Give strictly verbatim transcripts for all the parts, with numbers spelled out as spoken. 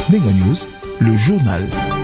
Nenga News, le journal.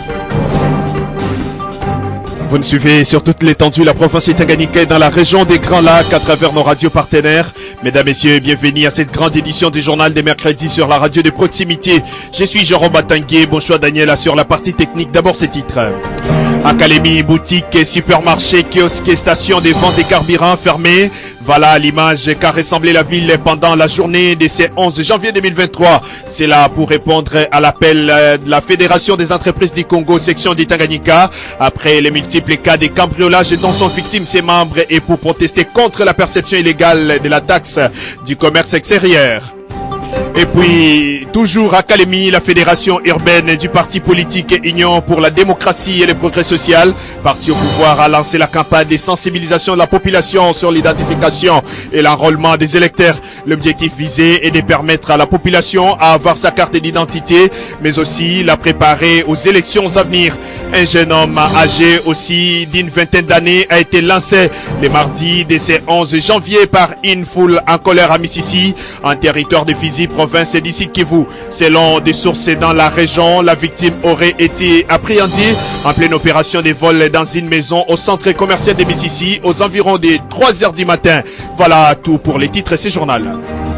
Vous nous suivez sur toute l'étendue de la province Tanganyika et dans la région des Grands Lacs à travers nos radios partenaires. Mesdames, Messieurs, bienvenue à cette grande édition du journal des mercredis sur la radio de proximité. Je suis Jérôme Batangué, bon choix Daniela sur la partie technique. D'abord ces titres. Académie, boutique, supermarché, kiosque et station de vente des carburants fermés. Voilà l'image qu'a ressemblé la ville pendant la journée de ce onze janvier deux mille vingt-trois. C'est là pour répondre à l'appel de la Fédération des entreprises du Congo, section du Tanganyika, après les multiples cas de cambriolage dont sont victimes ses membres et pour protester contre la perception illégale de la taxe du commerce extérieur. Et puis, toujours à Kalemi, la fédération urbaine du parti politique Union pour la démocratie et le progrès social, parti au pouvoir, a lancé la campagne de sensibilisation de la population sur l'identification et l'enrôlement des électeurs. L'objectif visé est de permettre à la population à avoir sa carte d'identité, mais aussi la préparer aux élections à venir. Un jeune homme âgé aussi d'une vingtaine d'années a été lancé le mardi de ce onze janvier par une foule en colère à Mississi, en territoire de Fizi, province d'ici Kivu. Selon des sources dans la région, la victime aurait été appréhendée en pleine opération de vol dans une maison au centre commercial de Mississi aux environs des trois heures du matin. Voilà tout pour les titres de ce journal.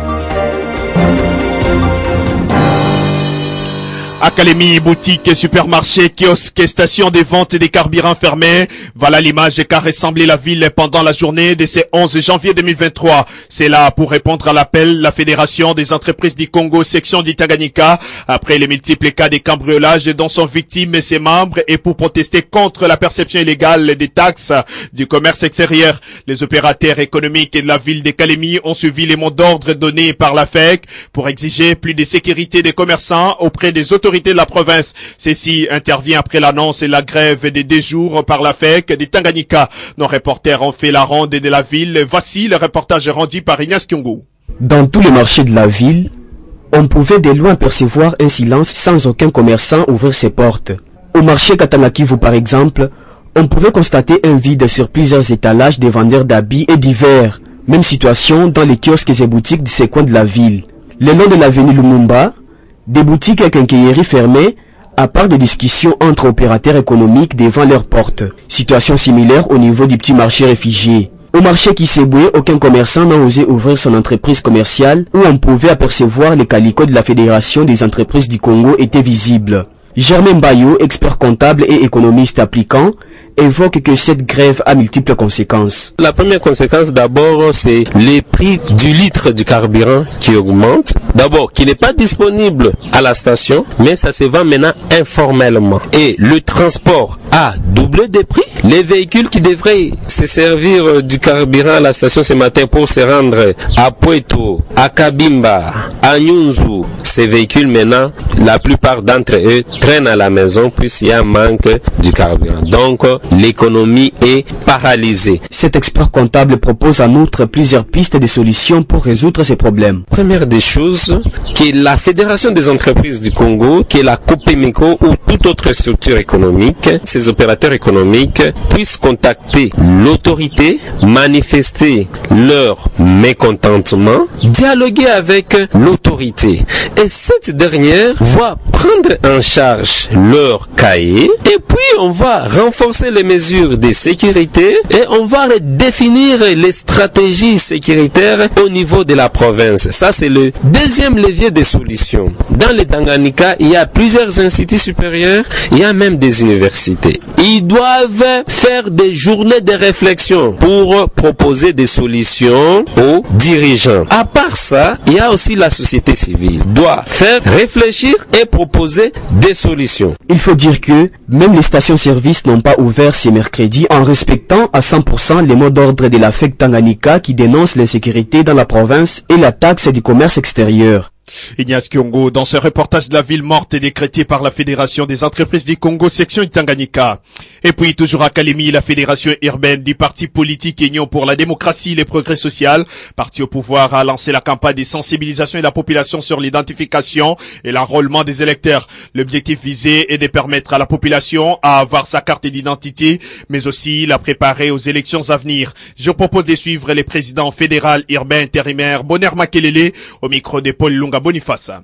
Académie, boutique, supermarché, kiosque et station de vente des carburants fermés. Voilà l'image qu'a ressemblé la ville pendant la journée de ce onze janvier deux mille vingt-trois. C'est là pour répondre à l'appel de la Fédération des entreprises du Congo, section du Tanganyika, après les multiples cas de cambriolage dont sont victimes ses membres et pour protester contre la perception illégale des taxes du commerce extérieur. Les opérateurs économiques de la ville de Kalemi ont suivi les mots d'ordre donnés par la F E C pour exiger plus de sécurité des commerçants auprès des autorités de la province. Ceci intervient après l'annonce et la grève des deux jours par la F E C de Tanganyika. Nos reporters ont fait la ronde de la ville. Voici le reportage rendu par Ignace Kyungu. Dans tous les marchés de la ville, on pouvait de loin percevoir un silence sans aucun commerçant ouvrir ses portes. Au marché Katanakivu par exemple, on pouvait constater un vide sur plusieurs étalages des vendeurs d'habits et divers. Même situation dans les kiosques et boutiques de ces coins de la ville. Le long de l'avenue Lumumba, des boutiques et quincailleries fermées, à part des discussions entre opérateurs économiques devant leurs portes. Situation similaire au niveau du petit marché réfugié. Au marché Kiseboué, aucun commerçant n'a osé ouvrir son entreprise commerciale où on pouvait apercevoir les calicots de la Fédération des entreprises du Congo étaient visibles. Germain Bayo, expert comptable et économiste appliquant, évoque que cette grève a multiples conséquences. La première conséquence d'abord, c'est les prix du litre du carburant qui augmente. D'abord, qui n'est pas disponible à la station, mais ça se vend maintenant informellement. Et le transport a doublé des prix. Les véhicules qui devraient se servir du carburant à la station ce matin pour se rendre à Poeto, à Kabimba, à Nyunzu, ces véhicules maintenant, la plupart d'entre eux traînent à la maison puisqu'il y a un manque du carburant. Donc, l'économie est paralysée. Cet expert comptable propose en outre plusieurs pistes de solutions pour résoudre ces problèmes. Première des choses, que la Fédération des entreprises du Congo, que la Copemico ou toute autre structure économique, ces opérateurs économiques puissent contacter l'autorité, manifester leur mécontentement, dialoguer avec l'autorité. Et cette dernière va prendre en charge leur cahier et puis on va renforcer les mesures de sécurité et on va définir les stratégies sécuritaires au niveau de la province. Ça, c'est le deuxième levier de solutions. Dans le Tanganyika, il y a plusieurs instituts supérieurs, il y a même des universités. Ils doivent faire des journées de réflexion pour proposer des solutions aux dirigeants. À part ça, il y a aussi la société civile. Doit faire réfléchir et proposer des solutions. Il faut dire que même les stations-service n'ont pas ouvert ce mercredi en respectant à cent pour cent les mots d'ordre de la F E C Tanganyika qui dénonce l'insécurité dans la province et la taxe du commerce extérieur. Ignace Kyungu, dans ce reportage de la ville morte décrétée par la Fédération des entreprises du Congo, section Tanganyika. Et puis, toujours à Kalemi, la Fédération urbaine du parti politique Union pour la démocratie et le progrès social, parti au pouvoir, a lancé la campagne de sensibilisation de la population sur l'identification et l'enrôlement des électeurs. L'objectif visé est de permettre à la population à avoir sa carte d'identité, mais aussi la préparer aux élections à venir. Je propose de suivre les présidents fédéral urbain intérimaire Bonheur Makelele au micro de Paul Lunga Boniface.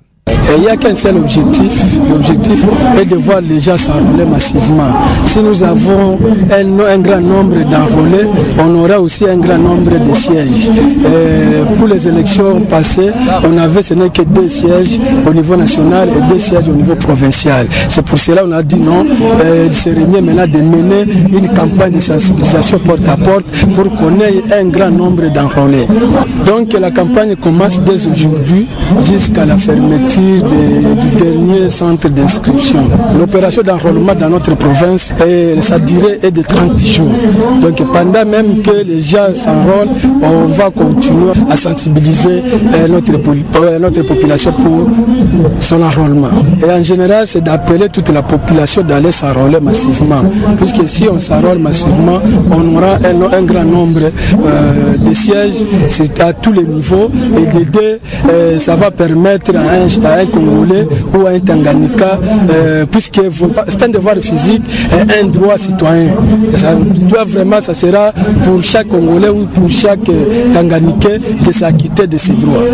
Et il n'y a qu'un seul objectif. L'objectif est de voir les gens s'enrôler massivement. Si nous avons un, un grand nombre d'enrôlés, on aura aussi un grand nombre de sièges. Et pour les élections passées, on avait ce n'est que deux sièges au niveau national et deux sièges au niveau provincial. C'est pour cela qu'on a dit non, euh, il serait mieux maintenant de mener une campagne de sensibilisation porte à porte pour qu'on ait un grand nombre d'enrôlés. Donc la campagne commence dès aujourd'hui jusqu'à la fermeture de, du dernier centre d'inscription. L'opération d'enrôlement dans notre province, est, sa durée est de trente jours. Donc pendant même que les gens s'enrôlent, on va continuer à sensibiliser euh, notre, euh, notre population pour son enrôlement. Et en général, c'est d'appeler toute la population d'aller s'enrôler massivement. Puisque si on s'enrôle massivement, on aura un, un grand nombre euh, de sièges à tous les niveaux. Et les deux, euh, ça va permettre à un, à un Congolais ou à un Tanganyika, euh, puisque c'est un devoir physique et un droit citoyen. Ça doit vraiment, ça sera pour chaque Congolais ou pour chaque Tanganyika de s'acquitter de ses droits.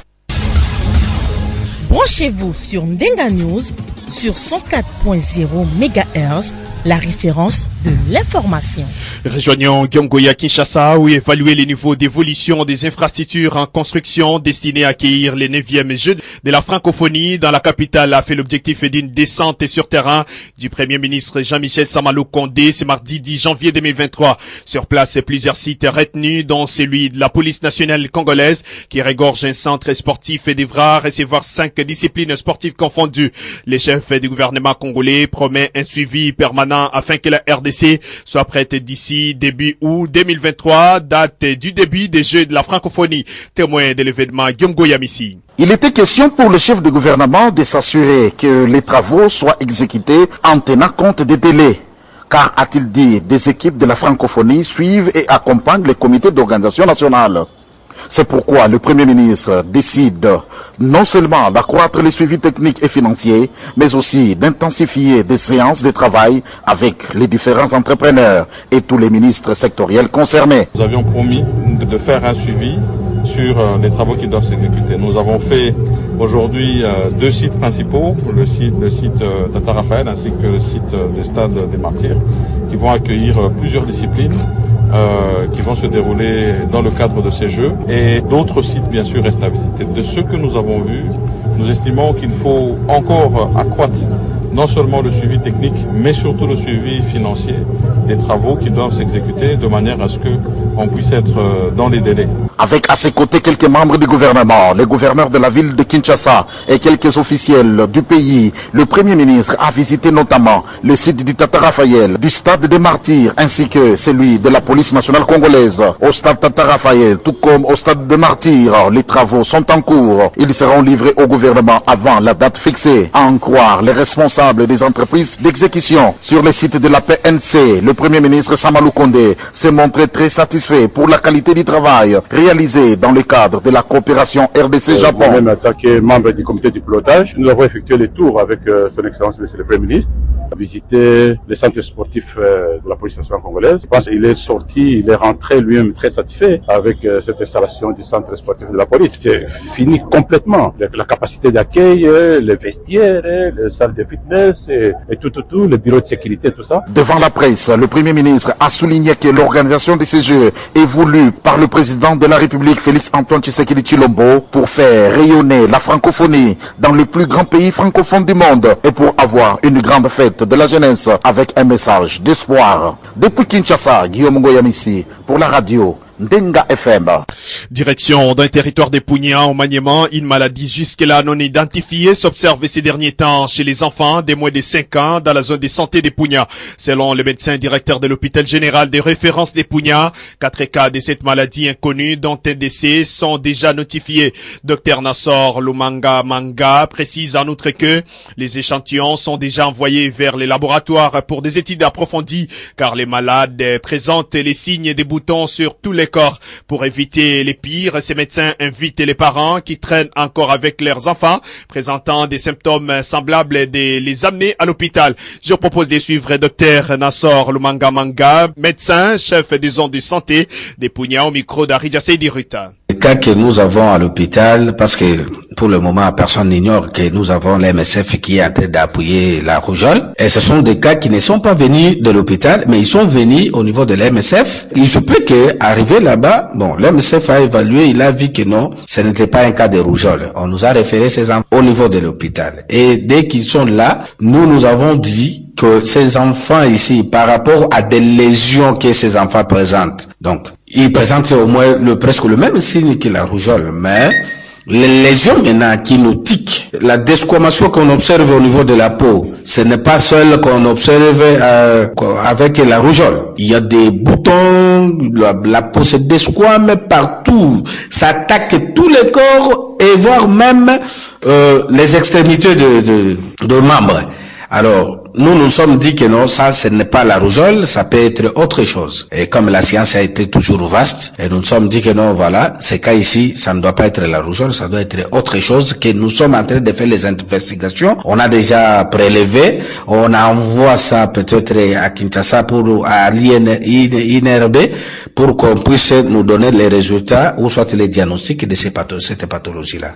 Branchez-vous sur Ndenga News sur cent quatre point zéro mégahertz, la référence de l'information. Rejoignons Gyomgoya Kinshasa où évaluer les niveaux d'évolution des infrastructures en construction destinées à accueillir les neuvièmes Jeux de la francophonie dans la capitale a fait l'objectif d'une descente sur terrain du Premier ministre Jean-Michel Sama Lukonde ce mardi dix janvier deux mille vingt-trois. Sur place, plusieurs sites retenus dont celui de la police nationale congolaise qui regorge un centre sportif et devra recevoir cinq disciplines sportives confondues. Le chef du gouvernement congolais promet un suivi permanent afin que la R D C soit prête d'ici début août deux mille vingt-trois, date du début des Jeux de la francophonie. Témoin de l'événement, Guillaume Goyamissi. Il était question pour le chef de gouvernement de s'assurer que les travaux soient exécutés en tenant compte des délais. Car, a-t-il dit, des équipes de la francophonie suivent et accompagnent le comité d'organisation nationale. C'est pourquoi le Premier ministre décide non seulement d'accroître les suivis techniques et financiers, mais aussi d'intensifier des séances de travail avec les différents entrepreneurs et tous les ministres sectoriels concernés. Nous avions promis de faire un suivi sur les travaux qui doivent s'exécuter. Nous avons fait aujourd'hui deux sites principaux, le site, le site Tata Raphaël ainsi que le site du Stade des Martyrs, qui vont accueillir plusieurs disciplines. Euh, qui vont se dérouler dans le cadre de ces Jeux. Et d'autres sites, bien sûr, restent à visiter. De ce que nous avons vu, nous estimons qu'il faut encore accroître non seulement le suivi technique, mais surtout le suivi financier des travaux qui doivent s'exécuter de manière à ce qu'on puisse être dans les délais. Avec à ses côtés quelques membres du gouvernement, les gouverneurs de la ville de Kinshasa et quelques officiels du pays, le Premier ministre a visité notamment le site du Tata Raphaël, du Stade des Martyrs, ainsi que celui de la police nationale congolaise. Au Stade Tata Raphaël, tout comme au Stade des Martyrs, les travaux sont en cours. Ils seront livrés au gouvernement avant la date fixée. À en croire les responsables des entreprises d'exécution sur le site de la P N C, le Premier ministre Sama Lukonde s'est montré très satisfait pour la qualité du travail réalisé dans le cadre de la coopération R D C-Japon. Nous-mêmes, en tant que membre du comité du pilotage, nous avons effectué le tour avec euh, son Excellence Monsieur le Premier ministre, à visiter le centre sportif euh, de la police nationale congolaise. Je pense qu'il est sorti, il est rentré lui-même très satisfait avec euh, cette installation du centre sportif de la police. C'est fini complètement. La, la capacité d'accueil, euh, les vestiaires, euh, les salles de fitness, Et, et tout, tout, tout, le bureau de sécurité, tout ça. Devant la presse, le Premier ministre a souligné que l'organisation de ces Jeux est voulue par le président de la République, Félix Antoine Tshisekedi Tshilombo, pour faire rayonner la francophonie dans le plus grand pays francophone du monde et pour avoir une grande fête de la jeunesse avec un message d'espoir. Depuis Kinshasa, Guillaume Ngoyamissi pour la radio Ndenga F M. Direction d'un territoire des Punya au Maniement, une maladie jusque-là non identifiée s'observe ces derniers temps chez les enfants des moins de cinq ans dans la zone de santé des Punya. Selon le médecin directeur de l'hôpital général de référence des Punya, quatre cas de cette maladie inconnue dont un décès sont déjà notifiés. Docteur Nassor Lumanga Manga précise en outre que les échantillons sont déjà envoyés vers les laboratoires pour des études approfondies car les malades présentent les signes des boutons sur tous les corps. Pour éviter les pires, ces médecins invitent les parents qui traînent encore avec leurs enfants présentant des symptômes semblables de les amener à l'hôpital. Je propose de suivre Docteur Nassor Lumanga Manga, médecin, chef des zones de santé des Punya au micro d'Aridja Seydi Ruta. Les cas que nous avons à l'hôpital, parce que pour le moment, personne n'ignore que nous avons l'M S F qui est en train d'appuyer la rougeole. Et ce sont des cas qui ne sont pas venus de l'hôpital, mais ils sont venus au niveau de l'M S F. Il se peut que, arrivé là-bas, bon, l'M S F a évalué, il a vu que non, ce n'était pas un cas de rougeole. On nous a référé ces enfants au niveau de l'hôpital. Et dès qu'ils sont là, nous, nous avons dit que ces enfants ici, par rapport à des lésions que ces enfants présentent, donc, ils présentent au moins le, presque le même signe que la rougeole, mais les lésions maintenant qui nous tiquent, la desquamation qu'on observe au niveau de la peau, ce n'est pas seul qu'on observe euh, avec la rougeole. Il y a des boutons, la, la peau se desquame partout, ça attaque tous les corps et voire même euh, les extrémités de, de, de membres. Alors, nous nous sommes dit que non, ça, ce n'est pas la rougeole, ça peut être autre chose. Et comme la science a été toujours vaste, et nous nous sommes dit que non, voilà, ces cas ici, ça ne doit pas être la rougeole, ça doit être autre chose, que nous sommes en train de faire les investigations. On a déjà prélevé, on envoie ça peut-être à Kinshasa pour, à l'I N R B, pour qu'on puisse nous donner les résultats, ou soit les diagnostics de ces pathologies, cette pathologie-là.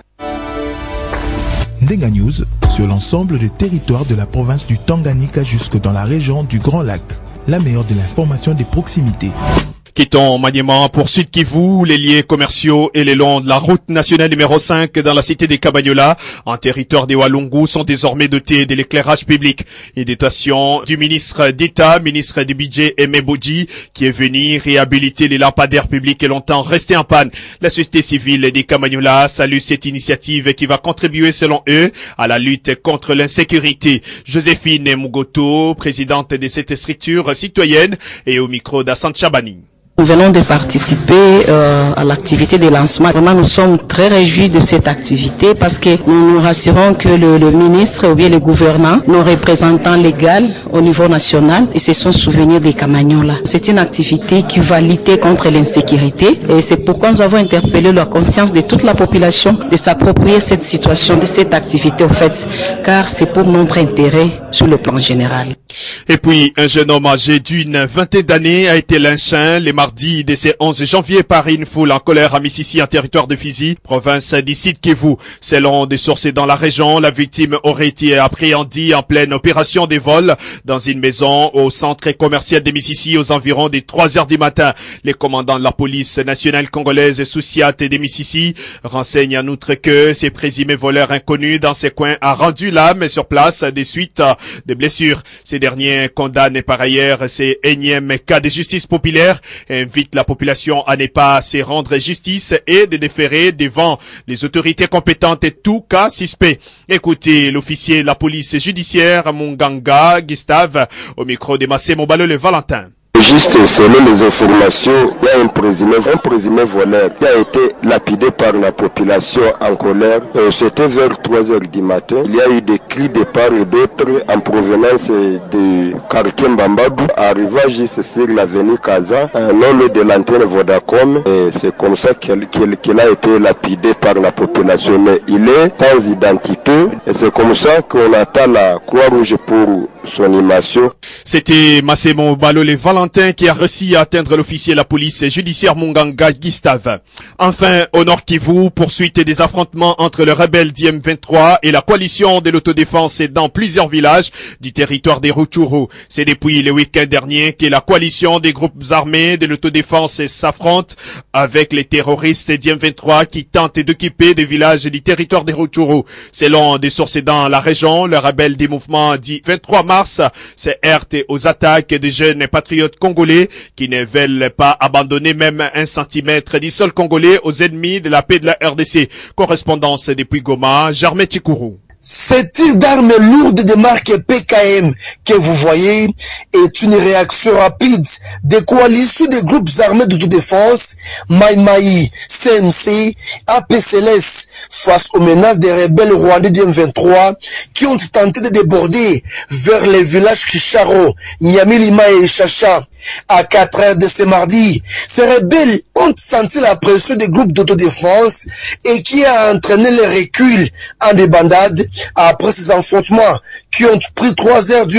Ndenga News sur l'ensemble des territoires de la province du Tanganyika jusque dans la région du Grand Lac. La meilleure de l'information des proximités. Quittons Maniema pour Sud Kivu, les liens commerciaux et les longs de la route nationale numéro cinq dans la cité des Kabanyola, en territoire des Walungu, sont désormais dotés de l'éclairage public. Et dotation du ministre d'État, ministre du Budget Aimé Bodji, qui est venu réhabiliter les lampadaires publics et longtemps restés en panne. La société civile des Kabanyola salue cette initiative qui va contribuer, selon eux, à la lutte contre l'insécurité. Joséphine Mugoto, présidente de cette structure citoyenne, et au micro d'Assane Chabani. Nous venons de participer euh, à l'activité de lancement. Vraiment, nous sommes très réjouis de cette activité parce que nous nous rassurons que le, le ministre ou bien le gouvernement, nos représentants légaux au niveau national, ils se sont souvenus des Kamanyola. C'est une activité qui va lutter contre l'insécurité et c'est pourquoi nous avons interpellé la conscience de toute la population de s'approprier cette situation, de cette activité au fait, car c'est pour notre intérêt sur le plan général. Et puis, un jeune homme âgé d'une vingtaine d'années a été lynché les mardi de ce onze janvier par une foule en colère à Mississi, en territoire de Fizi, province du Sud Kivu. Selon des sources dans la région, la victime aurait été appréhendée en pleine opération des vols dans une maison au centre commercial de Mississi aux environs des trois heures du matin. Les commandants de la police nationale congolaise Soussiat de Mississi renseignent en outre que ces présumés voleurs inconnus dans ces coins a rendu l'âme sur place des suites de blessures. Ces derniers condamnent par ailleurs ces énièmes cas de justice populaire et invitent la population à ne pas se rendre justice et de déférer devant les autorités compétentes et tout cas suspect. Écoutez l'officier de la police judiciaire Munganga Gustave au micro de Massé Mobalo le Valentin. Juste selon les informations, il y a un présumé, un présumé voleur qui a été lapidé par la population en colère. Euh, C'était vers trois heures du matin. Il y a eu des cris de part et d'autre en provenance de quartier Mbambadou, arrivant juste sur l'avenue Kaza, un nom de l'antenne Vodacom. C'est comme ça qu'il qu'il, qu'il a été lapidé par la population. Mais il est sans identité et c'est comme ça qu'on attend la Croix-Rouge pour son animation. C'était Massemo Balo les Valentin qui a réussi à atteindre l'officier de la police judiciaire Munganga Gustave. Enfin, au Nord Kivu, poursuite des affrontements entre le rebelle D M vingt-trois et la coalition de l'autodéfense dans plusieurs villages du territoire des Rutshuru. C'est depuis le week-end dernier que la coalition des groupes armés de l'autodéfense s'affronte avec les terroristes D M vingt-trois qui tentent d'occuper des villages du territoire des Rutshuru. Selon des sources dans la région, le rebelle des mouvements dit vingt-trois mars s'est heurté aux attaques des jeunes patriotes congolais qui ne veulent pas abandonner même un centimètre du sol congolais aux ennemis de la paix de la R D C. Correspondance depuis Goma, Germain Chikourou. Ce tir d'armes lourdes de marque P K M que vous voyez est une réaction rapide des coalitions des groupes armés d'autodéfense, Mai Mai, C M C, A P C L S, face aux menaces des rebelles rwandais D M vingt-trois qui ont tenté de déborder vers les villages Kisharo, Nyamilima et Chacha. À quatre heures de ce mardi, ces rebelles ont senti la pression des groupes d'autodéfense et qui a entraîné le recul en débandade après ces affrontements qui ont pris trois heures durant.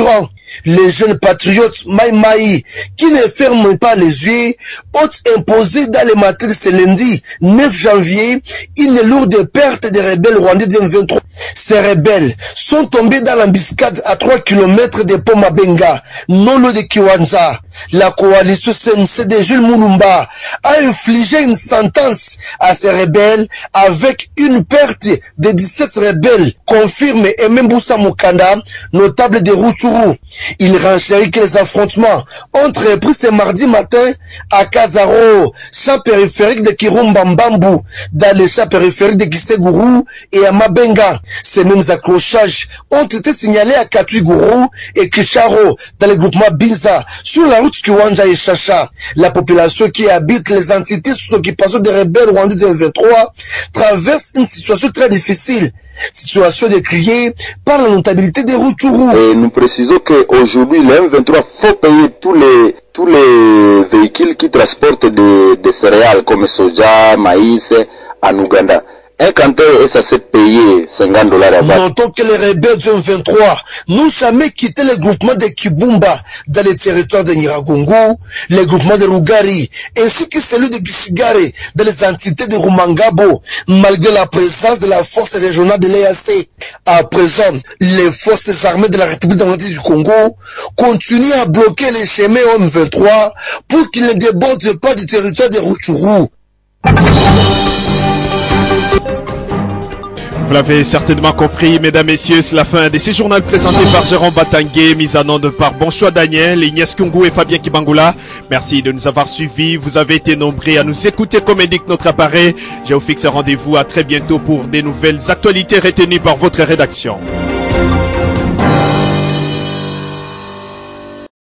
Les jeunes patriotes Mai Mai, qui ne ferment pas les yeux, ont imposé dans les matins de ce lundi neuf janvier une lourde perte des rebelles rwandais du M vingt-trois. Ces rebelles sont tombés dans l'embuscade à trois kilomètres de Pomabenga, non loin de Kiwanja. La coalition C M C de Jules Moulumba a infligé une sentence à ces rebelles avec une perte de dix-sept rebelles, confirme Aimé Boussa Mukanda, notable de Rutshuru. Il renchérit que les affrontements ont repris ce mardi matin à Kazaro, champ périphérique de Kirumba Mbambu, dans les champs périphériques de Kisegourou et à Mabenga. Ces mêmes accrochages ont été signalés à Katuiguru et Kisharo, dans le groupement Binza, sur la route Kiwanja et Chacha. La population qui habite les entités sous occupation des rebelles rwandais du M vingt-trois traverse une situation très difficile. Situation décriée par la notabilité des Rutshuru. Et nous précisons qu'aujourd'hui, le M vingt-trois faut payer tous les, tous les véhicules qui transportent des, des céréales comme soja, maïs en Ouganda. Un canton est censé payer cinquante dollars à bas. Notons que les rebelles du M vingt-trois n'ont jamais quitté le groupement de Kibumba dans les territoires de Nyiragongo, le groupement de Rugari, ainsi que celui de Gisigare dans les entités de Rumangabo, malgré la présence de la force régionale de l'E A C. À présent, les forces armées de la République démocratique du Congo continuent à bloquer les chemins au M vingt-trois pour qu'ils ne débordent pas du territoire de Rutshuru. Vous l'avez certainement compris, mesdames, messieurs, c'est la fin de ce journal présenté par Jérôme Batangué, mis en onde par Bonchois Daniel, Ignace Kungu et Fabien Kibangula. Merci de nous avoir suivis. Vous avez été nombreux à nous écouter comme indique notre appareil. Je vous fixe rendez-vous à très bientôt pour des nouvelles actualités retenues par votre rédaction.